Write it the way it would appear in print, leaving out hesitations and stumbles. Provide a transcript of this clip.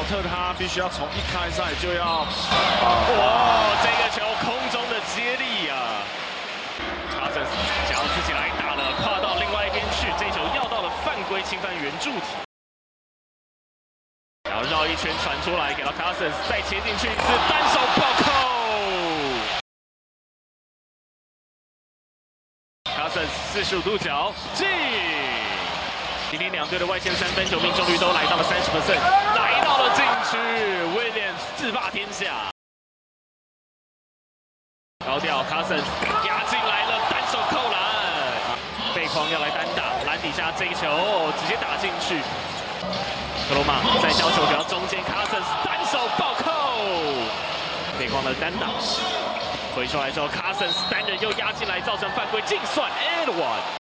特他必须要从一开赛就要这个球空中的接力啊！卡森想要自己来打了，跨到另外一边去，这球要到了犯规，侵犯圆柱体。然后绕一圈传出来，给到卡森，再切进去一次，单手暴扣。卡森45度角进。今天两队的外线三分球命中率都来到了30%，来到了禁区 ，Williams 自霸天下。高调卡森压进来了，单手扣篮，背筐要来单打，篮底下这一球直接打进去。克罗马再交球给到中间，卡森单手暴扣，背筐的单打，回出来之后，卡森单人又压进来，造成犯规，净算 and one。